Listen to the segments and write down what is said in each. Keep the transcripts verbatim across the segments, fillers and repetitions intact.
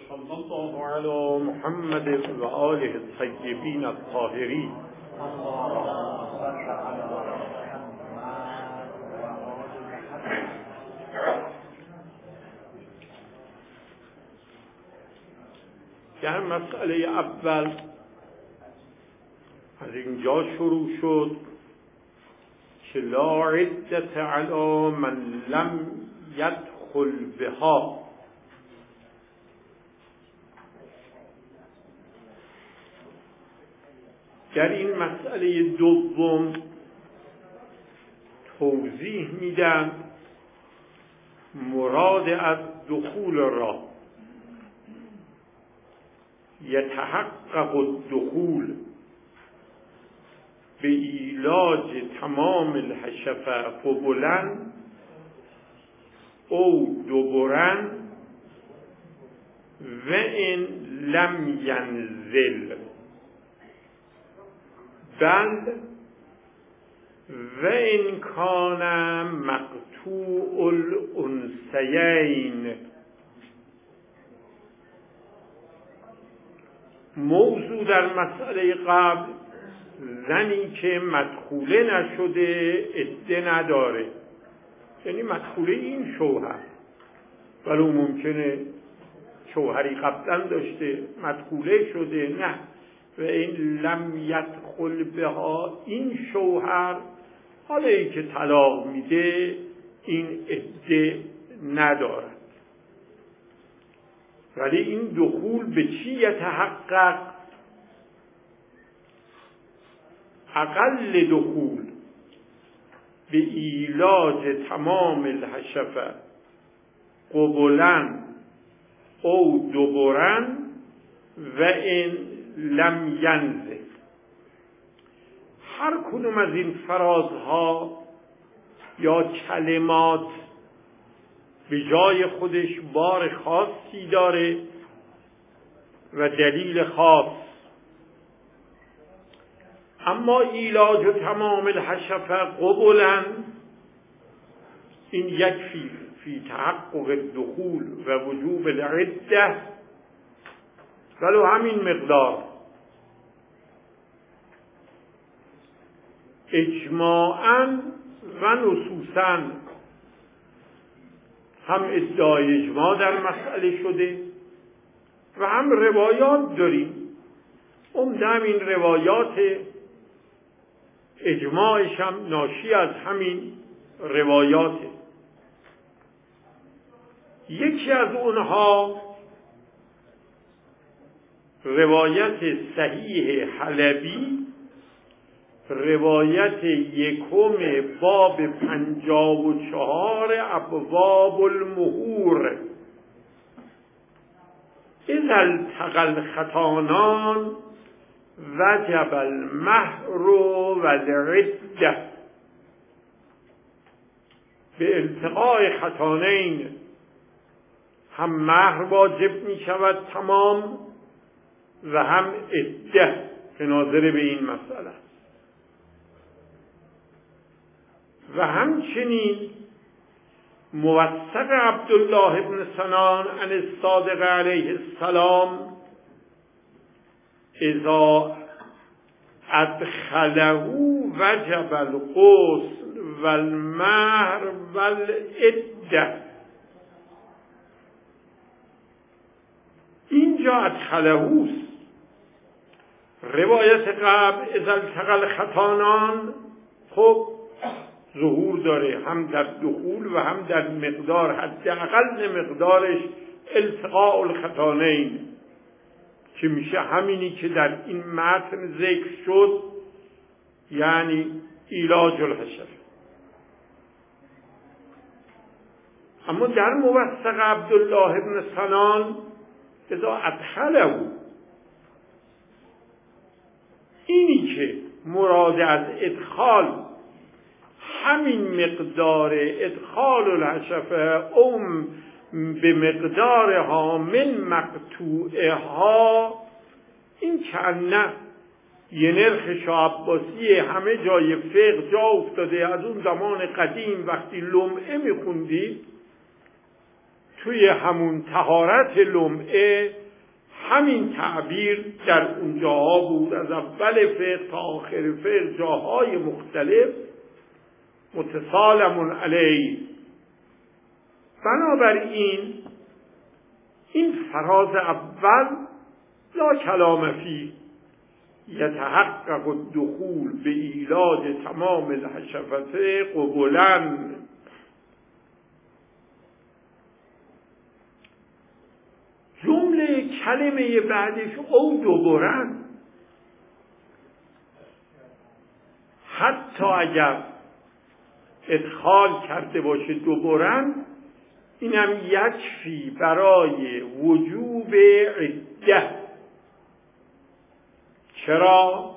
صلی الله علی محمد و آله الطیبین الطاهرین. در مسئله اول از اینجا شروع شد که لا عدة علی من لم یدخل بها. در این مسئله دوم توضیح میدن مراد از دخول را یتحقق الدخول به علاج تمام الحشفه قبلا او دبرا و این لم ینزل بل و این کان مقطوع الانثیین. موضوع در مسئله قبل زنی که مدخوله نشده عده نداره، یعنی مدخوله این شوهر، ولو ممکنه شوهری قبلا داشته مدخوله شده، نه و این لم یدخل بها، این شوهر حالا ای که طلاق میده این عده ندارد. ولی این دخول به چی یتحقق؟ اقل دخول به علاج تمام الحشفه قبلا او دبرا و این لم ینزل. هر کدوم از این فرازها یا کلمات به جای خودش بار خاصی داره و دلیل خاص، اما علاج تمام الحشفه قبلا این یکفی فی تحقق الدخول و وجوب العده، ولو همین مقدار. اجماعاً و نصوصاً هم ادعای اجماع در مسئله شده و هم روایات داریم. عمده این روایات اجماعش هم ناشی از همین روایاته. یکی از اونها روایت صحیح حلبی، روایت یکم باب پنجاب و چهار ابواب المهور. اذا التقى الختانان وجب المهر والعده. به التقاء ختانین هم مهر واجب می شود تمام و هم عده که ناظر به این مسئله. و همچنین موثق عبدالله ابن سنان عن الصادق علیه السلام اذا ادخله وجب الغسل والمهر والعده. اینجا ادخله است. روایت قبل اذا التقى الختانان خب ظهور داره، هم در دخول و هم در مقدار، حداقل مقدارش التقاء الختانین، که میشه همینی که در این متن ذکر شد، یعنی علاج الحشفه. اما در موثق عبدالله ابن سنان اذا ادخله، اینی که مراد از ادخال همین مقدار ادخال الحشفه او به مقدارها من مقطوعها، این کنه یه نرخ شاه عباسی همه جای فقه جا افتاده. از اون زمان قدیم وقتی لمعه میخوندید توی همون طهارت لمعه همین تعبیر در اون جاها بود، از اول فقه تا آخر فقه جاهای مختلف متسالم علیه. بنابراین این فراز اول لا کلام فی یتحقق الدخول به ایلاد تمام الحشفته قبولاً. جمله کلمه بعدش او دوبارن، حتی اگر ادخال کرده باشه دوبارن، اینم یکفی برای وجوب عده. چرا؟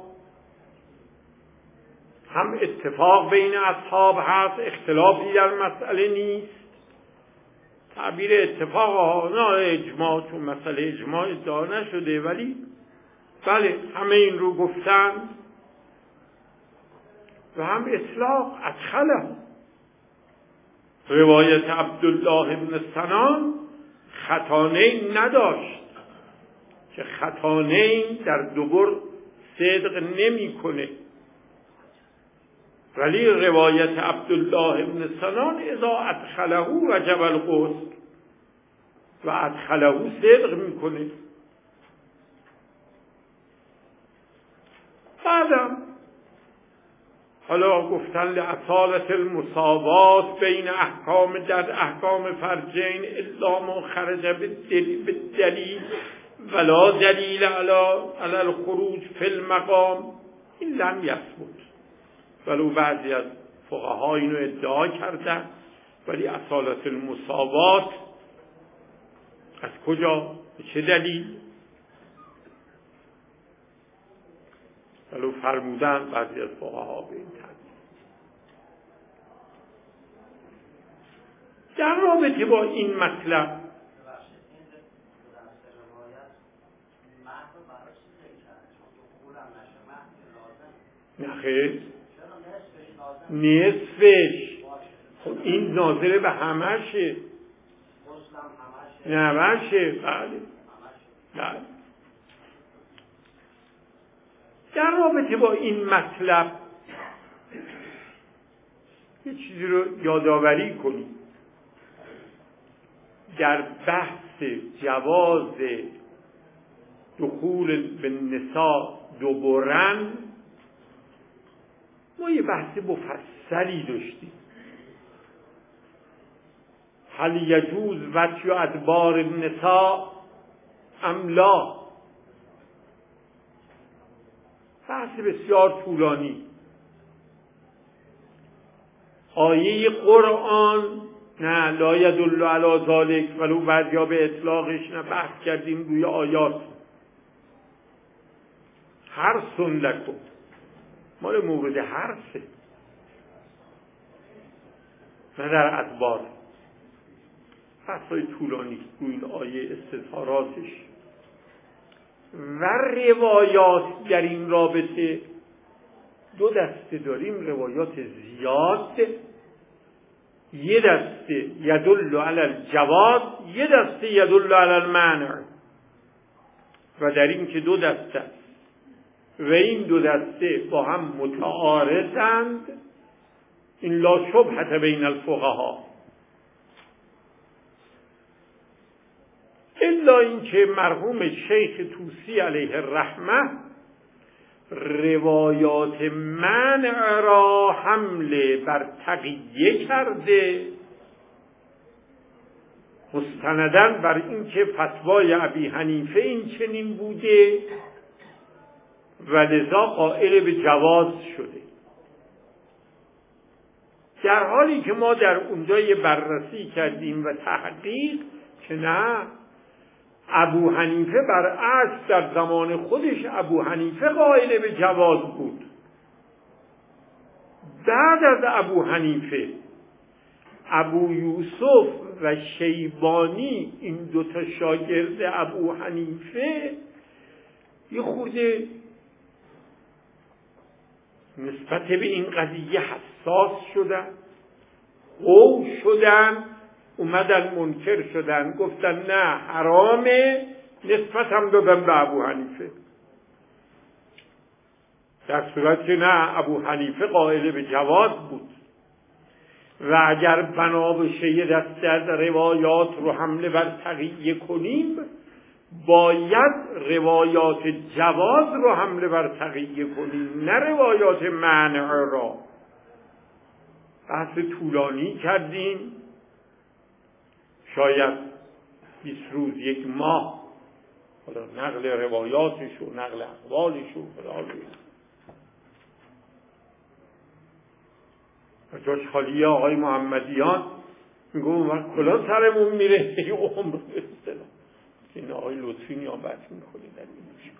هم اتفاق بین اصحاب هست، اختلافی در مسئله نیست. تعبیر اتفاق ها نه اجماع، چون مسئله اجماع ادعا نشده، ولی بله همه این رو گفتن. و هم اطلاق ادخله. روایت عبدالله بن سنان ختانین نداشت که ختانین در دبر صدق نمی کنه، ولی روایت عبدالله بن سنان اذا ادخله وجب الغسل و ادخله صدق میکنه. بعدم حالا گفتن لعصالت المساوات بین احکام در احکام فرجین الا ما خرج بالدلیل ولا دلیل علی الخروج فی المقام، این لم یثبت. ولو بعضی از فقها اینو ادعا کردن، ولی اصالت المساوات از کجا؟ به چه دلیل؟ ولو فرمودن بعضی از فقها به این ترتیب. در رابطه با این مطلب نخیر نصفش، خب این ناظره به همشه، نمشه. بله بله. در رابطه با این مطلب یه چیزی رو یادآوری کنیم. در بحث جواز دخول به نساء دوبارن ما یه بحث مفصلی داشتیم. هل یجوز وطی ادبار النساء ام لا؟ بحث بسیار طولانی. آیه قرآن نه لا یدل علی ذلک، ولو بعضیا به اطلاقش نه، بحث کردیم روی آیات. حرث لکم مال مورد حرثه، نه در ادبار. بحثای طولانی روی این آیه استظهاراتش و روایات در این رابطه. دو دسته داریم روایات زیاد، یه دسته یدل علی الجواز، یه دسته یدل علی المنع. و در این که دو دسته و این دو دسته با هم متعارضند، این لا شبهة بین الفقها، الا اینکه مرحوم شیخ طوسی علیه الرحمه روایات منع را حمله بر تقیه کرده، مستندن بر اینکه فتوای ابی حنیفه این چنین بوده و لذا قائل به جواز شده. در حالی که ما در اونجا یه بررسی کردیم و تحقیق که نه، ابو حنیفه برعکس در زمان خودش ابو حنیفه قائل به جواز بود. بعد از ابو حنیفه ابو یوسف و شیبانی، این دوتا شاگرد ابو حنیفه، یه خورده نسبت به این قضیه حساس شدن، قو شدن اومدن منکر شدن، گفتن نه حرامه، نسبت هم دادن به ابو حنیفه، در صورت که نه، ابو حنیفه قائل به جواز بود. و اگر بنا بشه یه دسته از روایات رو حمله بر تقیه کنیم، باید روایات جواز رو حمله بر تقیه کنیم، نه روایات منع را. بحث طولانی کردیم، شاید بیست روز یک ماه، حالا نقل روایاتش و نقل اقوالش و فلان و جاش خالی آقای محمدیان میگه اون وقت کلا سرمون میره یه عمر بستلا. این آقای لطفی نیابت میکنه در این میشه.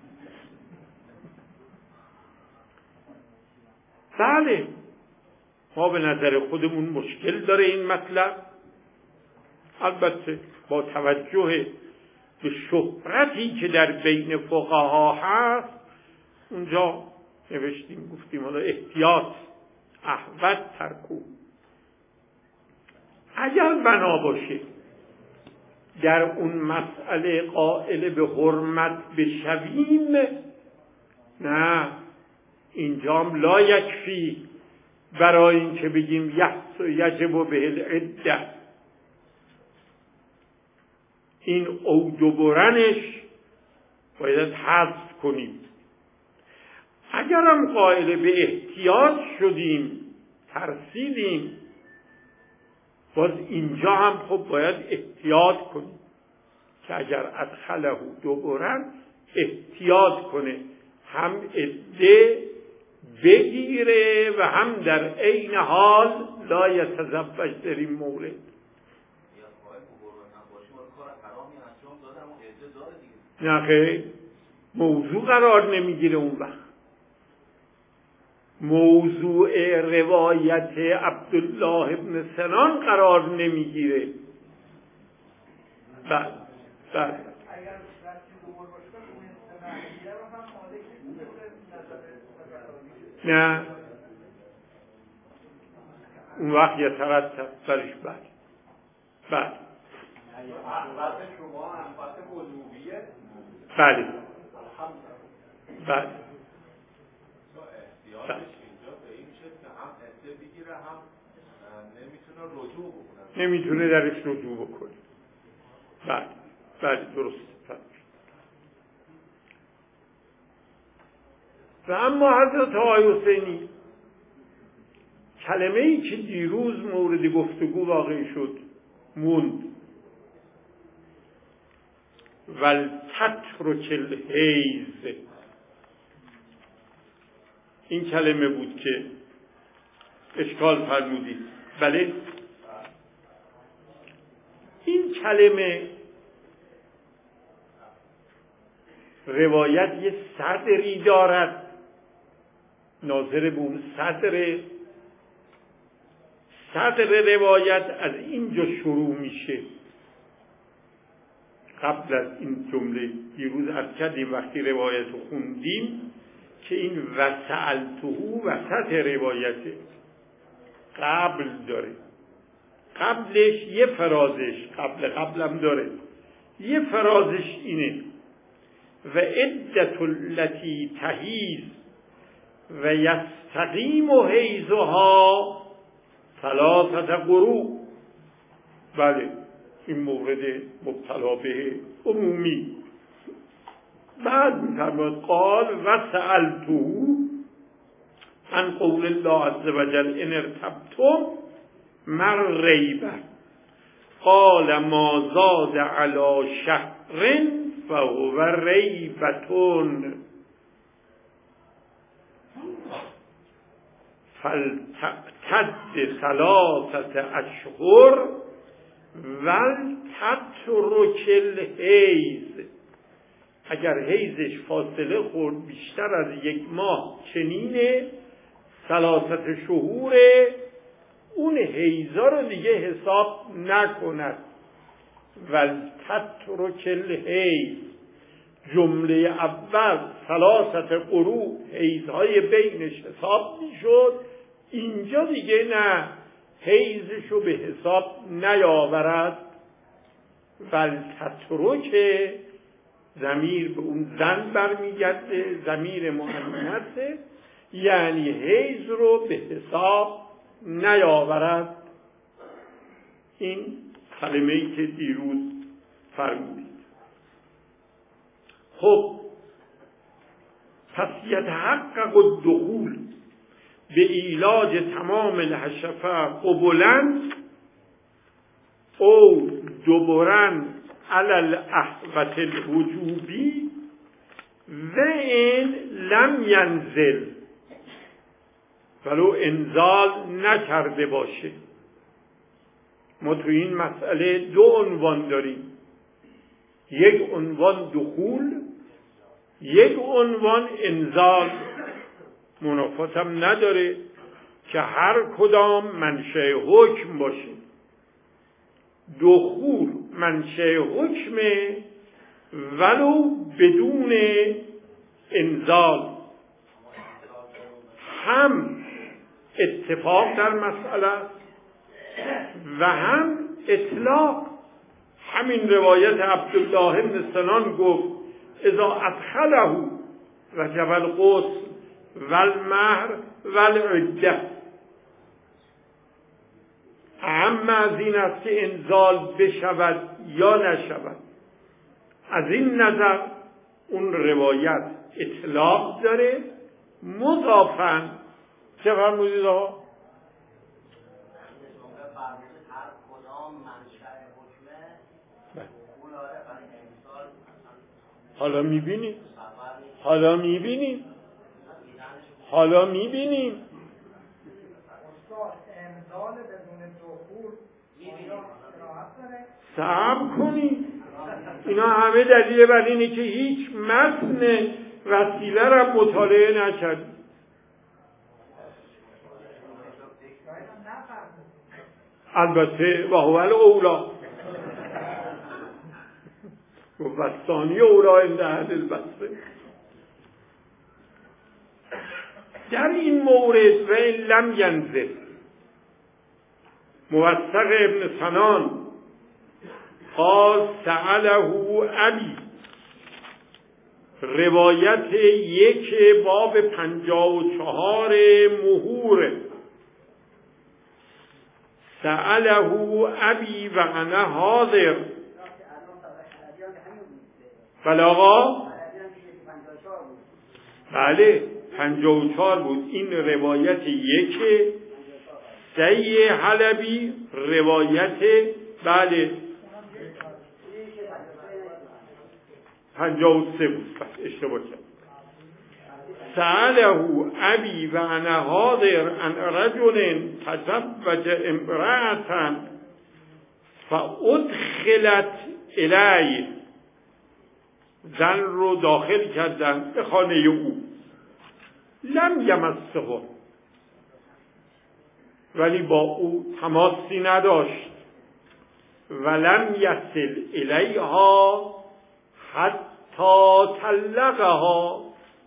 بله ما به نظر خودمون مشکل داره این مطلب، البته با توجه به شهرتی که در بین فقها هست اونجا نوشتیم گفتیم حالا احتیاط احوط ترکو. اگر بنا باشه در اون مسئله قائل به حرمت بشویم، نه اینجام لا یکفی برای این که بگیم یحس یجب به العده، این اودوبرنش باید حذف کنیم. اگرم قائل به احتیاط شدیم، ترسیدیم، باز اینجا هم خب باید احتیاط کنیم که اگر ادخله دوبرن احتیاط کنه، هم عده بگیره و هم در عین حال لا یتزوج در این مورد. نه خیلی موضوع قرار نمیگیره، اون وقت موضوع روایت عبدالله ابن سنان قرار نمیگیره. بله بله نه اون وقت یه ترتب برش بله بله بله بله نمیتونه درش رجوع بکنه. بله بله درست. و اما حضرت آقای حسینی کلمه ای که دیروز مورد گفتگو واقع شد موند، ولتترک الحیض، این کلمه بود که اشکال فرمودید. بله این کلمه روایت یه صدری دارد، ناظر به اون صدر صدر روایت از اینجا شروع میشه. قبل از این جمله دیروز عرض کردیم وقتی روایت رو خوندیم که این وسألته وسط روایته، قبل داره، قبلش یه فرازش قبل قبلم داره، یه فرازش اینه و عدت التي تحیز و یستقیم حیضها ثلاثه قروء. بله این مورد مبتلا به عمومی. بعد می‌فرماید قال و سألته عن قول الله عز وجل ان ارتبتم مر ریبه قال ما زاد علی شهر فهو ریبتون فلتعتد ثلاثه اشهر ولتترک الحیض. اگر حیضش فاصله خورد بیشتر از یک ماه چنینه، ثلاثه شهوره، اون حیضا رو دیگه حساب نکند. ولتترک الحیض، جمله اول ثلاثه قروء حیضهای بینش حساب میشد، اینجا دیگه نه، حیزشو به حساب نیاورد، ولتترک ضمیر به اون زن برمیگرده، ضمیر مؤنثه، یعنی حیز رو به حساب نیاورد. این کلمه‌ای که دیروز فرمودید. خب پس یتحقق الدخول به ایلاج تمام الحشفه قبلن او دبرن علی الاحوط الوجوبی و این لم ینزل، ولو انزال نکرده باشه. ما تو این مسئله دو عنوان داریم، یک عنوان دخول، یک عنوان انزال. منافات هم نداره که هر کدام منشأ حکم باشه. دخول منشأ حکمه ولو بدون انزال، هم اتفاق در مسئله و هم اطلاق. همین روایت عبدالله بن سنان گفت اذا ادخله وجب الغسل والمهر والعده. اما از این است که انزال بشود یا نشود. از این نظر اون روایت اطلاق داره، مضافاً چه فرمودید آقا؟ حالا میبینیم حالا میبینیم حالا میبینیم صبر کنید. اینا همه دلیل بر اینه که هیچ متن وسیله را مطالعه نکرد. البته و هو الاولی و وستانی اولا عند اهل البصره. در این مورد و این لم ینزل، موثق ابن سنان قال سأله ابی، روایت یک باب پنجاه و چهار مهور. سأله ابی و انا حاضر. بله آقا، بله پنجاه و چهار بود. این روایت یک سی حلبی، روایت بله پنجاه و سه بود، بس اشتباه کرد. سأله ابی و انا حاضر عن رجل تزوج امرأة فادخلت الیه، زن رو داخل کردن به خانه او، لم یمسه، ولی با او تماسی نداشت، ولم یصل الیها حتی طلقها.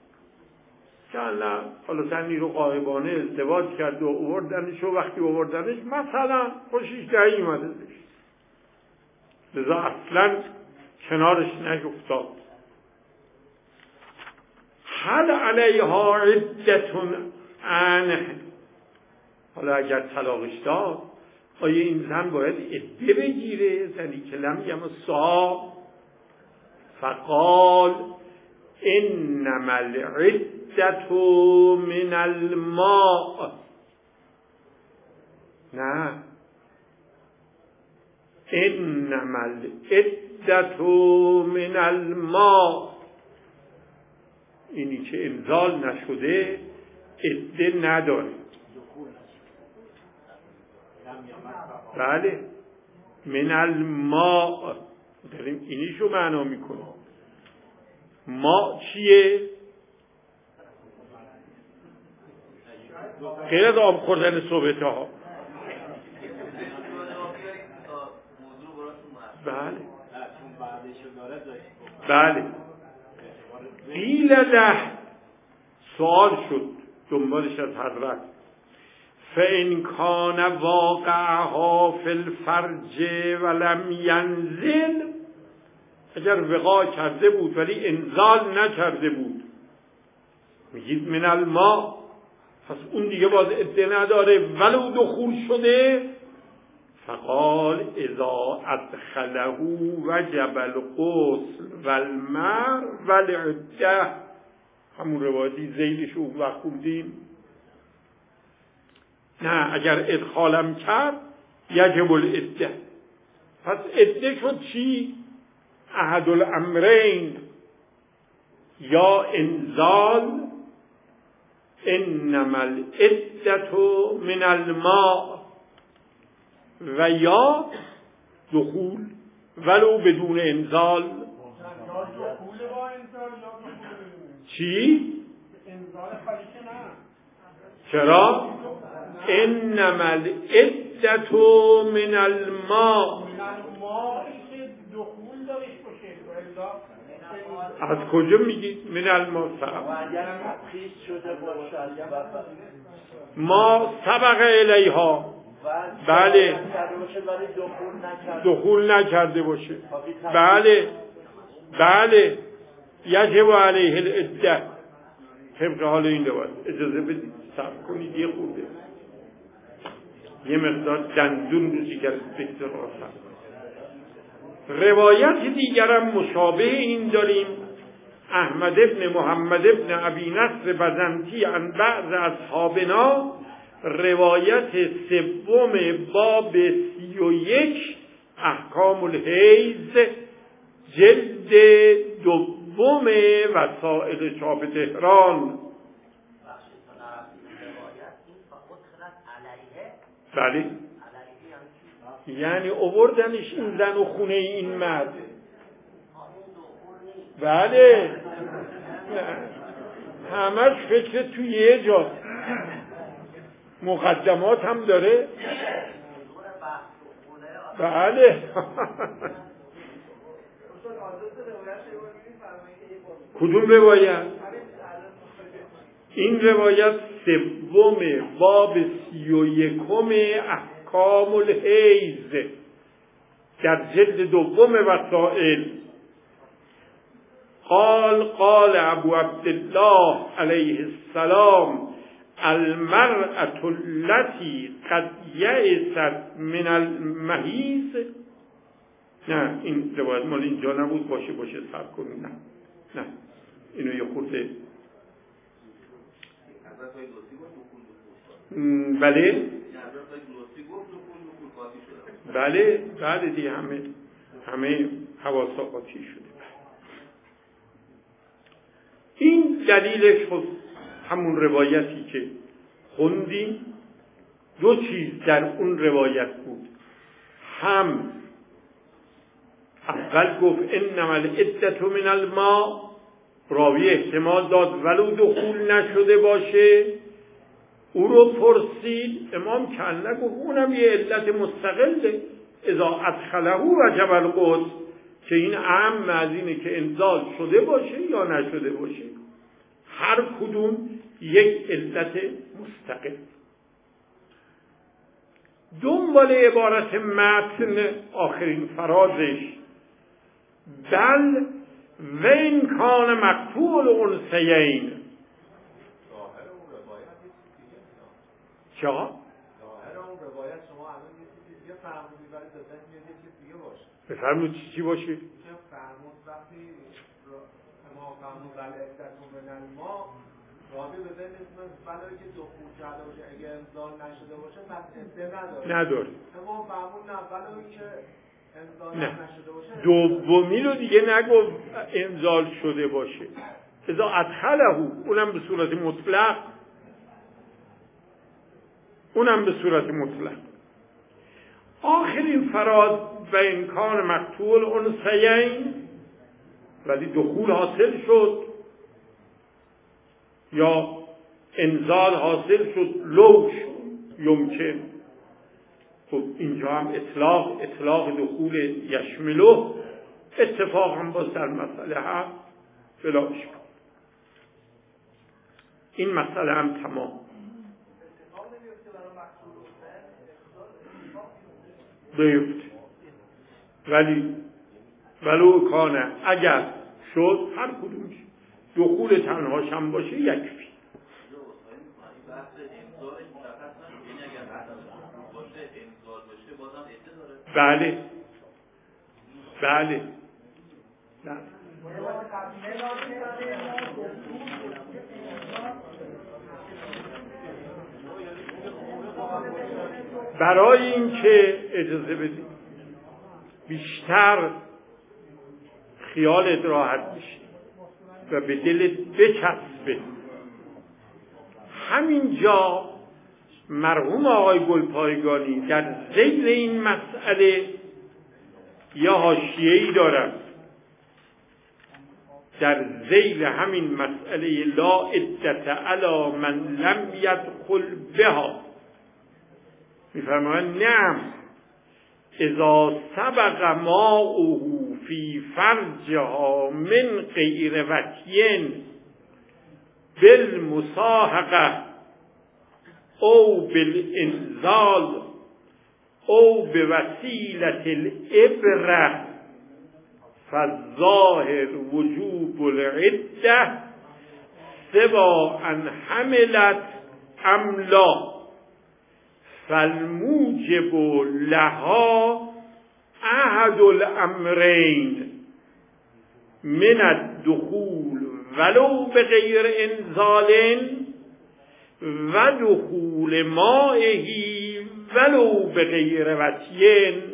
چند حالا زنی رو غایبانه ازدواج کرد و آوردنش، و وقتی آوردنش مثلا خوشش نیامده داشت، لذا اصلا کنارش نیفتاد. هل علیها عدتون عنه، حالا اگر طلاقش داد آیا این زن باید عده بگیره؟ زنی که لم یمسها. فقال انما العدة من الماء. نه، انما العدة من الماء، اینی که انزال نشده عده نداره. بله من الماء داریم اینیشو معنا میکنیم. ما چیه؟ غیر از آب خوردن صبحته ها. بله بله. قیل له، سوال شد دنبالش از حضرت، فإن کان واقعها فی الفرج ولم ینزل، اگر وقاع کرده بود ولی انزال نکرده بود، میگید من الماء، پس اون دیگه باز عده نداره ولو دخول شده. فقال اذا ادخله وجب الغسل والمهر والعده، همون روایتی زیدش رو وقت خوندیم. نه، اگر ادخالم کرد یجب العده. پس عده شد چی؟ احد الامرین، یا انزال، انما العده من الماء، و یا دخول ولو بدون انزال. چی؟ چرا؟ انما العده من الماء. از کجا میگید من الماء؟ ما سبق الیها، بله، دخول نکرده باشه، بله بله، یجب علیه العده. طبق حال این روایت اجازه بدید صبر کنید یه خورده، یه مقدار دندون روزی کرد بهتر آسان. روایت دیگرم مشابه این داریم. احمد ابن محمد ابن ابی نصر بزنتی عن بعض اصحابنا، روایت سوم باب سی و یک احکام الحیض، جلد دوم وسائل چاپ تهران. بله، یعنی اووردنش این زن و خونه این مرد. بله، همش فکر توی یه جا، مقدمات هم داره. بله. کدوم روایت؟ این روایت سوم باب سی و یکم احکام الحیض در جلد دوم وسائل. قال قال ابو عبدالله علیه السلام المرأة التي قد یئست من المحیض. نه، این روایت مال اینجا نبود، باشه باشه صبر کنید. نه نه، اینو یه خورده. بله بله بله دیگه همه همه حواسا قاطی شده. این دلیلش خود همون روایتی که خوندیم. دو چیز در اون روایت بود. هم اول گفت انما العده من الماء، راوی احتمال داد ولو دخول نشده باشه. او رو پرسید، امام کنه گفت اونم یه علت مستقله، اذا ادخله وجب الغسل، که این اهم از اینه که انزال شده باشه یا نشده باشه. هر کدوم یک علت مستقل. دنبال عبارت متن آخرین فرازش، بل و این کان مقتول انثیین. چه؟ ظاهر اون روایت شما الان یه چیزی دیگه فرمودید، ولی دادن یه چیز دیگه باشه. بفرمود چی چی باشه؟ چه فرمود وقتی ما فرمود بل عدتون من الماء، راوی به ذهن اسمش بلایی که دخول کرده باشه اگه انزال نشده باشه پس عده نداره. نداره. ما فرمود نه بلایی که انزال نشده باشه. دومی رو دیگه نگفت انزال شده باشه. اذا ادخله، اونم به صورت مطلق، اونم به صورت مطلق. آخرین فراز و امکان مقتول انثیین، ولی دخول حاصل شد یا انزال حاصل شد، لوش یمکن. خب اینجا هم اطلاق اطلاق دخول یشمله، اتفاق هم باز در مسئله هم فلاش کن. این مسئله هم تمام. ضیفت. ولی ولو کانه اگر شد هر کدومش دخول تنهاش هم باشه یکفی. بله بله بله. برای اینکه اجازه بدید بیشتر خیالت راحت بشه و به دلت بچسبه، همینجا مرحوم آقای گلپایگانی در ذیل این مسئله یا حاشیه‌ای دارد. در ذیل همین مسئله لا عدة علی من لم یدخل بها میفرمایند نعم اذا سبق ماؤه فی فرجها من غیر وطی بالمصاحقه او بالانزال او بوسیلة الابره فالظاهر وجوب العده سوا ان حملت ام لا فالموجب لها احد الامرین من الدخول ولو بغیر انزال و دخول مائه ولو بغیر وطی. بنابراین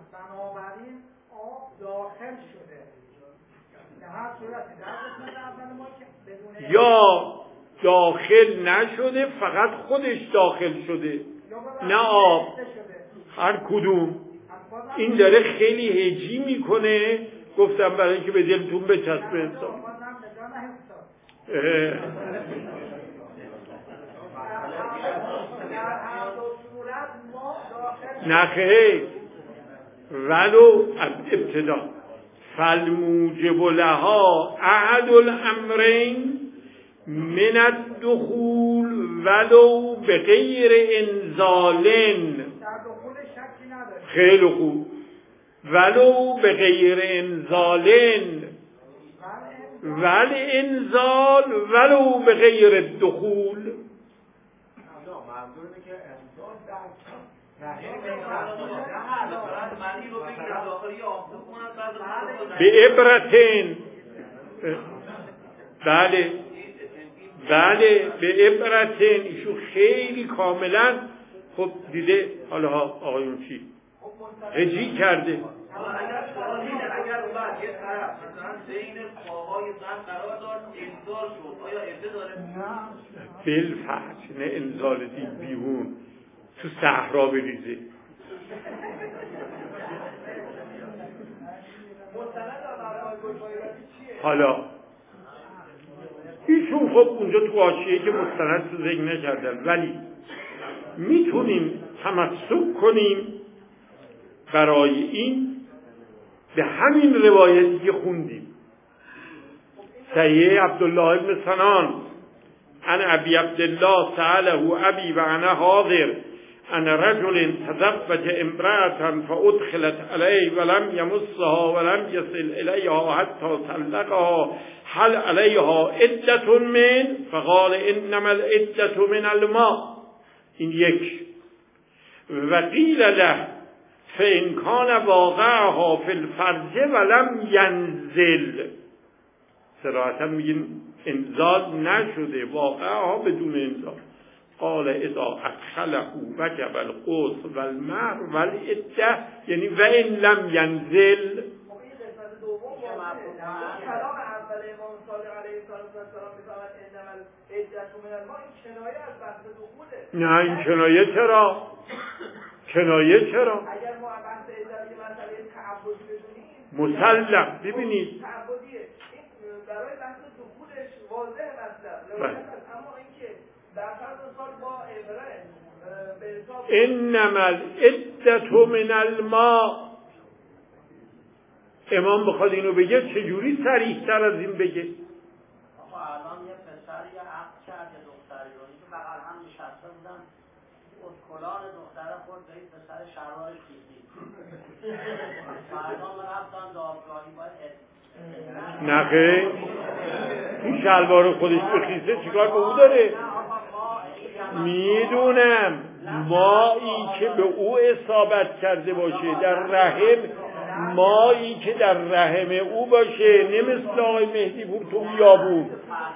آب داخل شده در هر صورتی در قسمت اول ما که بدون یا داخل نشده فقط خودش داخل شده نه آب، هر کدوم. این داره خیلی هجی میکنه، گفتم برای اینکه به دلتون بچسبه انسان. نخیر ولو از ابتدا فالموجب لها احد الامرین من الدخول ولو بغیر انزال. خیلی خوب. ولو بغیر انزال ول انزال ولو بغیر الدخول. به عبرتین. بله بله به عبرتین. ایشون خیلی کاملا خب دیده حالا آقایون چی هجی کرده. اگر بعد یه طرف مثلا بین پاهای زن قرار داد انزال شد آیا عده داره؟ بالفحش نه انزال دی بیرون تو صحرا بریزه. حالا ایشون خب اونجا تو حاشیه که مستند تو ذکر نکردن، ولی میتونیم تمسک کنیم برای این به همین روایتی که خوندیم صحیح عبدالله ابن سنان عن ابی عبدالله سأله ابی و انا حاضر ان رجل تزوج امرأة فادخلت علیه ولم یمسها ولم یصل الیها حتی طلقها هل علیها عدة من؟ فقال انما العدة من الماء. این یک. و قیل له فإن کان واقعها فی الفرج ولم ینزل. صراحتا میگیم انزال نشده، واقعها بدون انزال. قال اذا ادخله وجب الغسل والمهر والعده، یعنی و ان لم ینزل. کلام اول امام صادق علیه السلام میفهمد انما العدة من الماء، این کنایه از بحث دخوله. نه این کنایه چرا؟ کنایه چرا؟ اگر ما بحث عدت یه مسئله تعبدی بدونیم مسلم. ببینید تعبدیه، این برای بحث دخولش واضح مطلب، اما اینکه در فرض سال با عبره به حساب انما العدة من الماء، امام بخواد اینو بگه چجوری صریح تر از این بگه؟ آقا الان یه پسر یه عقد کرد یه دختری رو که بغل هم نشسته بودن، از کلان دختره خورد به این پسر شلوارش کشید. نه خیر، این شلوار خودش بخیسه چیکار به او داره؟ میدونم مایی که به او اصابت کرده باشه در رحم، مایی که در رحم او باشه، نه مثل آقای مهدی پور تو بیابون.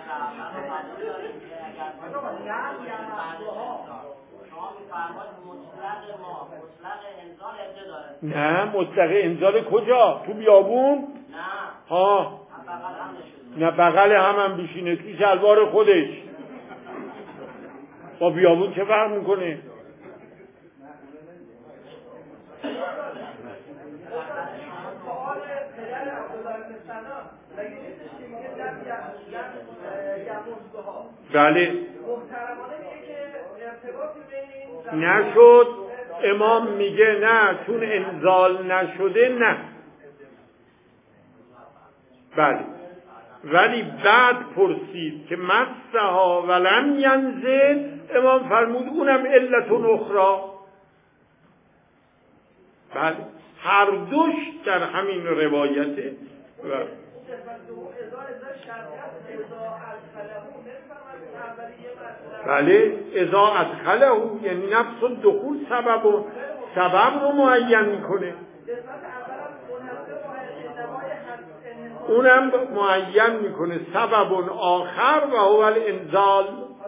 نه مطلق انزال کجا؟ تو بیابون؟ نه ها، نه بغل هم هم بشینه تو شلوار خودش. با بیابون چه فرق میکنه؟ بله نشد. امام میگه نه، چون انزال نشده نه. بله ولی بعد پرسید که مسها ولم ینزل، امام فرمود اونم علت اخرى. بله هر دوش در همین روایته. بله اذا ادخله، یعنی نفس الدخول سبب سبب رو معین میکنه، اونم معین میکنه سبب آخر و هو الانزال.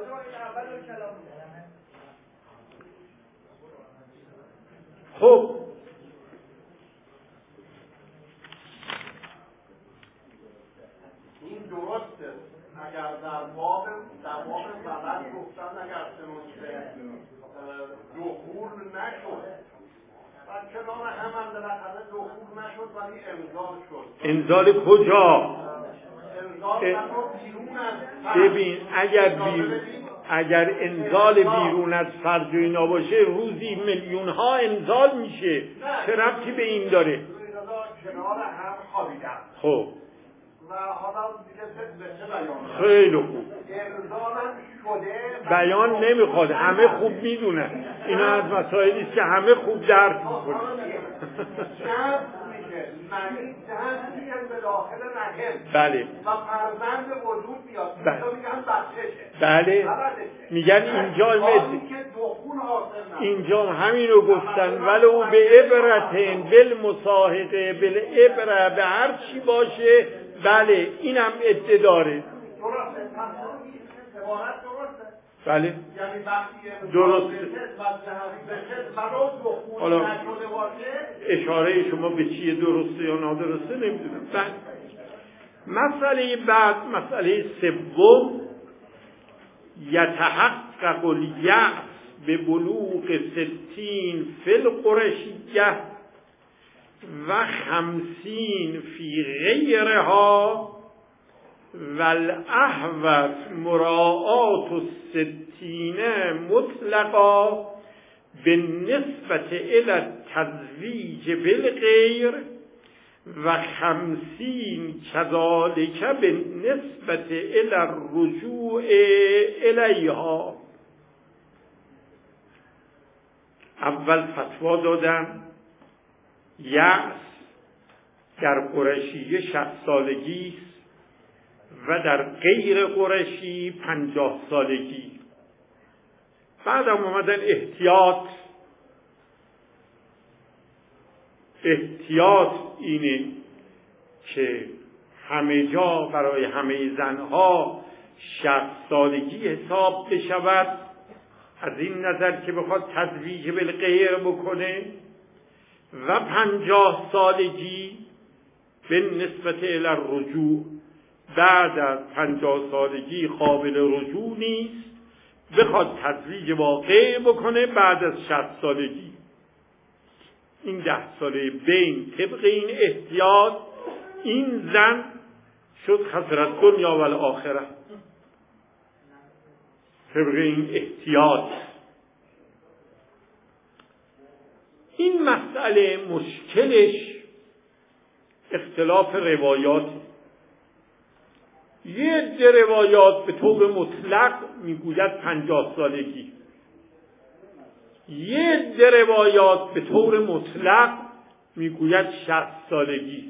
خب این درسته اگر در باب در باب فقط گفتن اگر چنانچه دخول نشد و کنار هم هم بالاخره دخول نشد ولی انزال شد. انزال کجا؟ انزال بیرون از ببین اگر بیرون اگر انزال بیرون از فرج و اینا باشه روزی میلیون ها انزال میشه، چه ربطی به این داره؟ کنار هم خوابیدن. خب و حالا دیگه به چه بیان؟ خیلی خوب. انزالم شده بیان نمیخواد، همه خوب میدونن اینا از مسائلی است که همه خوب درک میکنن. معنی جهت میگن به داخل رحم. بله. و فرزند وجود بیاد. بله. میگن بچهشه. بله. میگن اینجا اینجا همینو گفتن ولو به عبرتن بالمصاحقه بالعبره به هر چی باشه. بله اینم عده داره. درسته. عبارت درسته. بله. یعنی وقتی درسته. حالا اشاره شما به چیه درسته یا نادرسته نمیدونم. بله. مسئله بعد مسئله سوم یتحقق الیأس به بلوغ ستین فی القرشیه و خمسین فی غیرها والاحوط مراعات الستین مطلقا بالنسبة الى التزویج بالغیر و خمسین کذالک بالنسبة الى الرجوع الیها. اول فتوا دادم یأس در قرشی شصت سالگی است و در غیر قرشی پنجاه سالگی. بعدم اومدن احتیاط. احتیاط اینه که همه جا برای همه زنها شصت سالگی حساب بشود، از این نظر که بخواد تزویج بالغیر بکنه، و پنجاه سالگی به نسبت الی الرجوع، بعد از پنجاه سالگی قابل رجوع نیست، بخواد تزویج با غیر بکنه بعد از شصت سالگی. این ده ساله بین طبق این احتیاط این زن شد خسرت دنیا و الاخره. طبق این احتیاط. این مسئله مشکلش اختلاف روایات. یه عده روایات به طور مطلق میگوید پنجاه سالگی، یه عده روایات به طور مطلق میگوید شصت سالگی.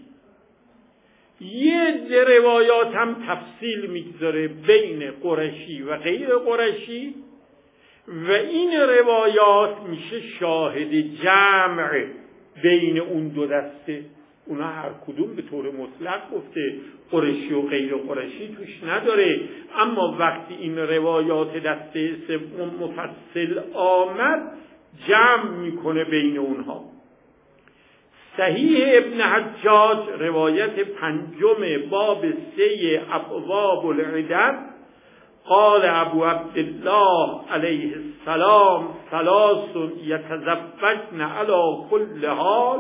یه روایات هم تفصیل میگذاره بین قرشی و غیر قرشی و این روایات میشه شاهد جمع بین اون دو دسته. اونا هر کدوم به طور مطلق گفته قرشی و غیر قرشی توش نداره، اما وقتی این روایات دسته سوم مفصل آمد جمع میکنه بین اونها. صحیح ابن حجاج روایت پنجم باب سه ابواب العدد قال ابو عبدالله علیه السلام ثلاث یتزوجن علی كل حال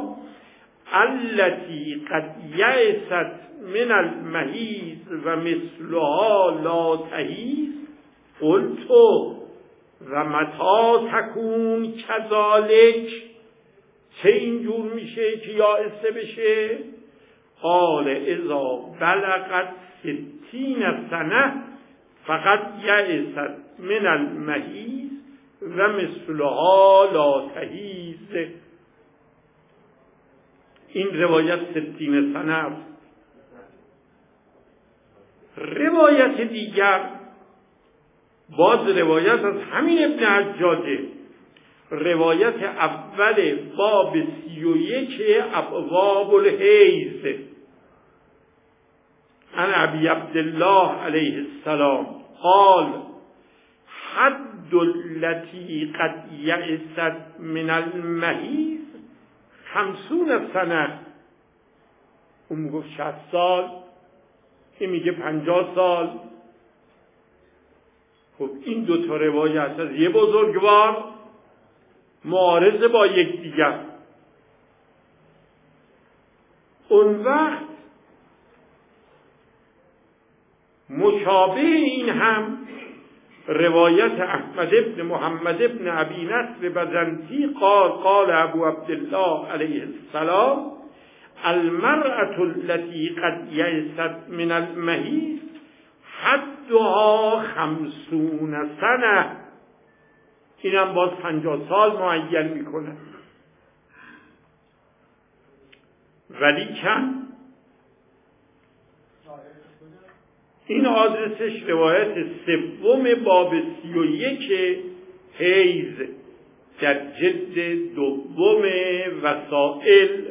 التي قد یئست من المحیض و مثلها لا تحیض. قلت و متی تکون کذالک، چه اینجور میشه که یائسه بشه؟ قال اذا بلغت ستین سنه فقط یئست من المحیض و مثلها لا تحیض. این روایت ستین سنه است. روایت دیگر باز روایت از همین ابن حجاجه، روایت اول باب سی و یک ابواب الحیض عن ابی عبدالله علیه السلام قال حد التي قد یئست من المحیض خمسون سنه. اون میگفت شصت سال، این میگه پنجاه سال. خب این دو تا روایت از یه بزرگوار معارض با یکدیگر. اون وقت مشابه این هم روایت احمد ابن محمد ابن ابی نصر بزنتی قال قال ابو عبدالله علیه السلام المرأة التي قد یئست من المحیض حدها خمسون سنه. اینم باز پنجاه سال معین میکنه. ولی کم این آدرسش روایت سوم باب سی و یک حیض در جلد دوم وسائل.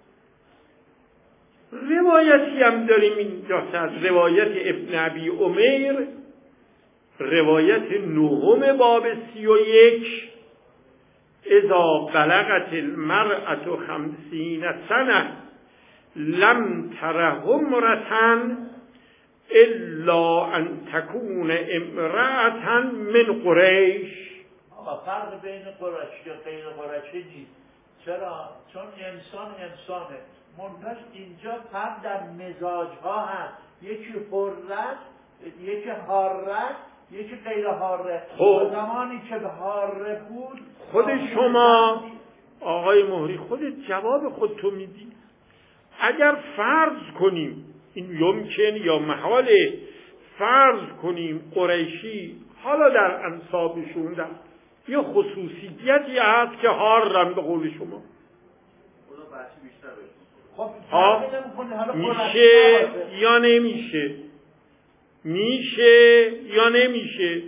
روایتی هم داریم اینجا از روایت ابن ابی عمیر، روایت نهم باب سی و یک اذا بلغت المرأة خمسین سنه لم تره امرأة الا ان تكون امرأة من قریش. آقا فرق بین قریشی و غیر قریشی نیست. چرا؟ چون انسان انسانه. منتش اینجا فرق در مزاج ها هست. یکی حرت، یکی حارت، یکی غیر حاره. خب زمانی که حاره بود خود شما آقای مهری خودت جواب خودتو میدی. اگر فرض کنیم این یمکن یا محاله، فرض کنیم قریشی حالا در انسابشون در یه خصوصیتی هست که حارن به قول شما، خب ها میشه یا نمیشه؟ میشه یا نمیشه؟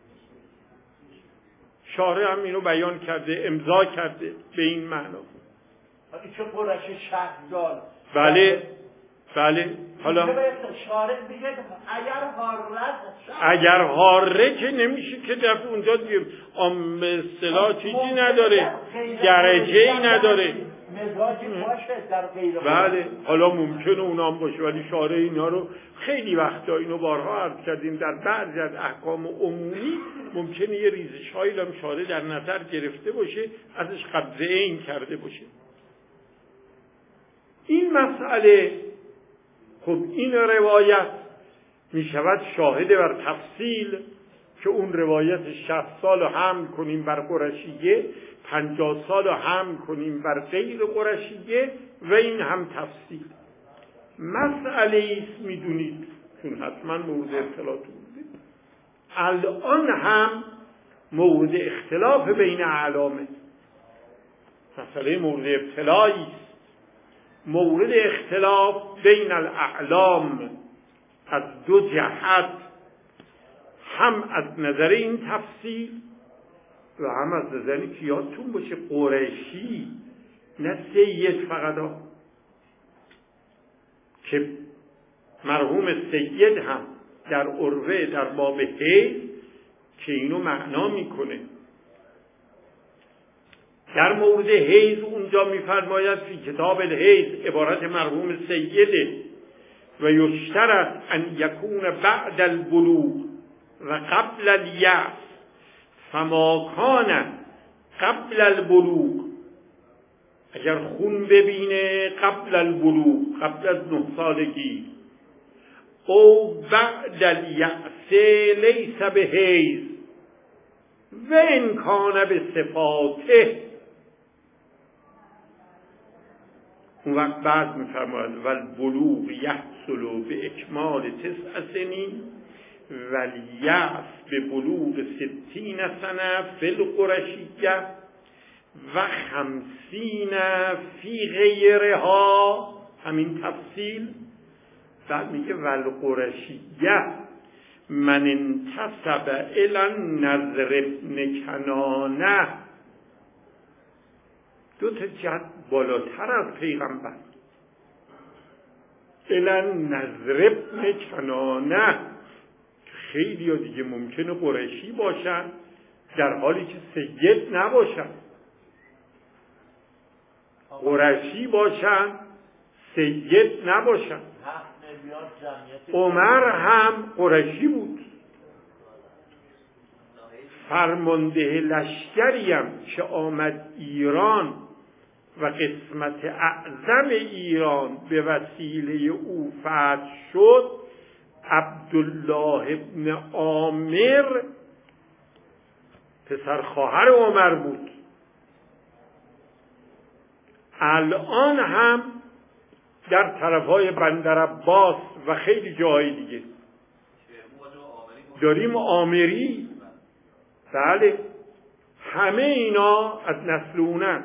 شارع هم اینو بیان کرده، امضا کرده به این معنا. این چه قریشی شهر دار؟ بله بله. حالا شارع میگه اگر حارت اگر حاره که نمیشه که در اونجا دیگه آم به اصطلاح چیزی نداره، درجه ای نداره. مزاجی باشه در غیر. بله حالا ممکنه اونا هم باشه، ولی شارع اینا رو خیلی وقتا اینو بارها عرض کردیم در بعضی از احکام عمومی ممکنه یه ریزش هایی هم شارع در نظر گرفته باشه، ازش قبضه این کرده باشه. این مسئله خب این روایت می شود شاهد بر تفصیل که اون روایت شصت سال رو حمل کنیم بر قرشیه، پنجاه سال رو حمل کنیم بر غیر قرشیه و این هم تفصیل. مسئله ایست میدونید چون حتما مورد اختلاف بوده، الان هم مورد اختلاف بین علامه، مسئله مورد ابتلایی است. مورد اختلاف بین الاعلام از دو جهت، هم از نظر این تفسیر و هم از نظر که یادتون باشه قریشی نه سید فقط ها، که مرحوم سید هم در عروه در باب حیض که اینو معنا میکنه. در مورد حیض اونجا میفرماید فی کتاب الحیض، عبارت مرحوم سیده، و یشترط ان یکون بعد البلوغ و قبل الیأس، فما کان قبل البلوغ، اگر خون ببینه قبل البلوغ، قبل از نه سالگی، او بعد الیأس لیس به حیض و ان کان به صفاته. اون وقت بعد میفرماید والبلوغ یحصل به اکمال تسع سنین والیأس به بلوغ ستین سنه فی القرشیه و خمسین فی غیرها. همین تفصیل بعد میگه والقرشیه من انتسب الی النضر ابن کنانه، دو تا جهت بالاتر از پیغمبر. الی النضر ابن کنانه، خیلی ها دیگه ممکنه قریشی باشن در حالی که سید نباشن، قریشی باشن سید نباشن. عمر هم قریشی بود، فرمانده لشکریم که آمد ایران و قسمت اعظم ایران به وسیله او فتح شد، عبدالله ابن عامر پسر خواهر عمر بود. الان هم در طرفهای بندر عباس و خیلی جاهای دیگه داریم عامری. بله همه اینا از نسل اونن،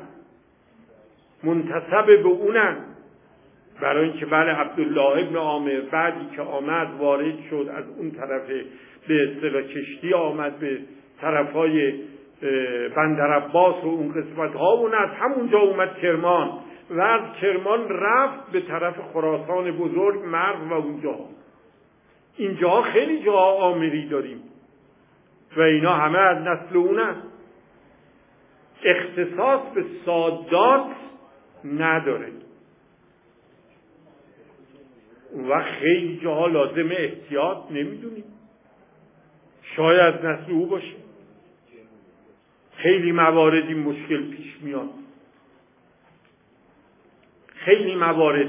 منتسب به اونن، برای اینکه بله عبدالله ابن عامر بعدی که آمد وارد شد از اون طرف به اصطلاح کشتی آمد به طرفهای بندر عباس و اون قسمت ها، اون از همونجا اومد کرمان و از کرمان رفت به طرف خراسان بزرگ، مرو و اونجا. اینجا خیلی جا عامری داریم و اینا همه از نسل اونن. اختصاص به سادات نداره و خیلی جاها لازم احتیاط، نمیدونیم، شاید نسل او باشه. خیلی مواردی مشکل پیش میاد، خیلی موارد.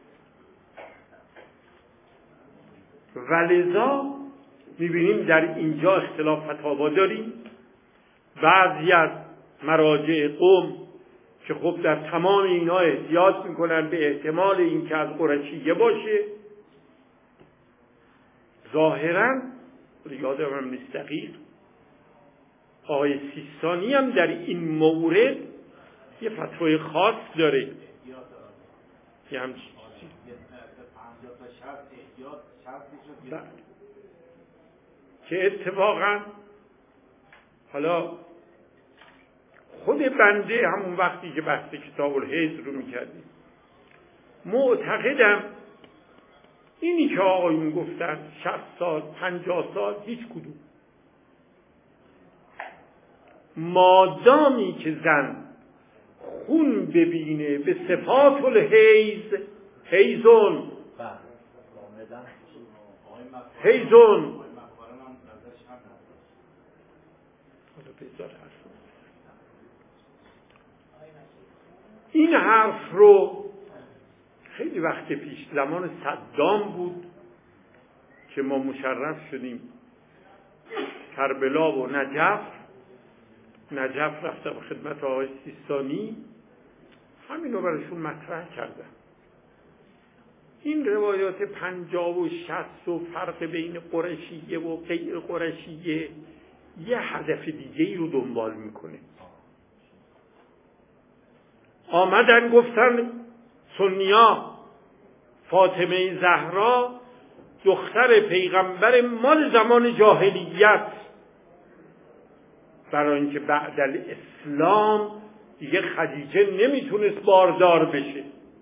ولذا میبینیم در اینجا اختلاف فتاوا داریم. بعضی از مراجع قوم که خب در تمام اینا احتیاط میکنن به احتمال اینکه از قریشیه باشه، ظاهرا یادم هم نیست دقیق، آقای سیستانی هم در این مورد یه فتوای خاص داره، یه همچین که اتفاقا حالا خود بنده همون وقتی که بحث کتاب الحیض رو میکردیم معتقدم اینی که آقایون گفتن شصت سال پنجاه سال هیچ کدوم، مادامی که زن خون ببینه به صفات الحیض، حیضون حیضون این حرف رو خیلی وقت پیش زمان صدام بود که ما مشرف شدیم کربلا و نجف. نجف رفتم خدمت آقای سیستانی، همین رو براشون مطرح کردم. این روایات پنجاه و شصت و فرق بین قریشیه و غیر قریشیه یه هدف دیگه ای رو دنبال میکنه. آمدن گفتن سنیا فاطمه زهرا دختر پیغمبر مال زمان جاهلیت، برای اینکه بعد الاسلام دیگه خدیجه نمیتونست باردار بشه.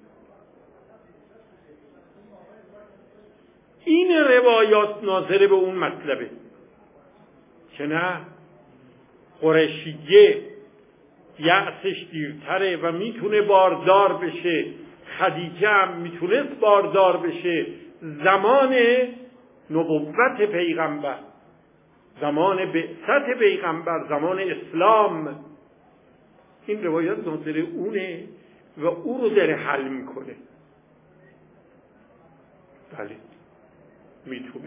این روایات ناظر به اون مطلبه که نه قریشیه یأسش دیرتره و میتونه باردار بشه، خدیجه هم میتونست باردار بشه زمان نبوت پیغمبر، زمان بعثت پیغمبر، زمان اسلام. این روایات ناظر اونه و او رو داره حل میکنه. بله میتونه.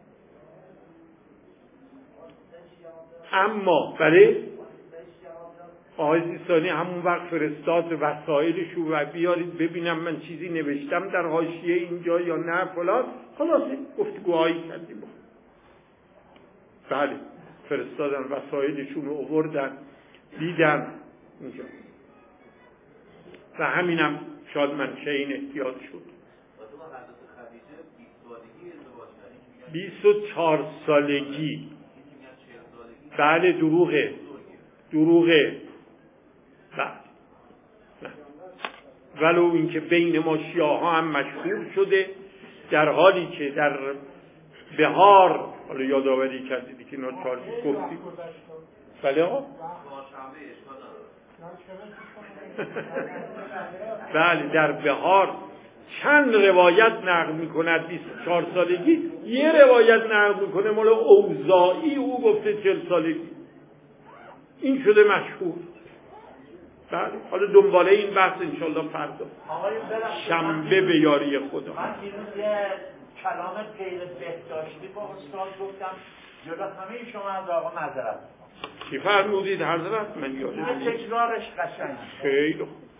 اما بله آقای سیستانی همون وقت فرستاد وسایلش و بیارید ببینم من چیزی نوشتم در حاشیه اینجا یا نه فلان. خلاصه گفتگوهایی کردیم. بله فرستادن وسایلشون رو آوردن دیدن اینجا و همینم شاید منشه این احتیاط شد. بیست و چهار سالگی. بله دروغه دروغه. بله ولو اینکه بین ما شیعه ها هم مشهور شده، در حالی که در بهار، حالا یادآوری کردید که ناچار گفتید. بله آقا بله در بهار چند روایت نقل میکند بیست و چهار سالگی، یه روایت نقل میکنه مال اوزاعی او گفته چهل سالگی. این شده مشهور. بله حالا دنباله این بحث انشالله فردا شنبه به یاری خدا. من دیروز یه کلام غیر بهداشتی با استاد گفتم جلو همه شما از آقا معذرت. چی فرمودید حضرت؟ من یادم تکرارش قشنگ. خیلی خوب.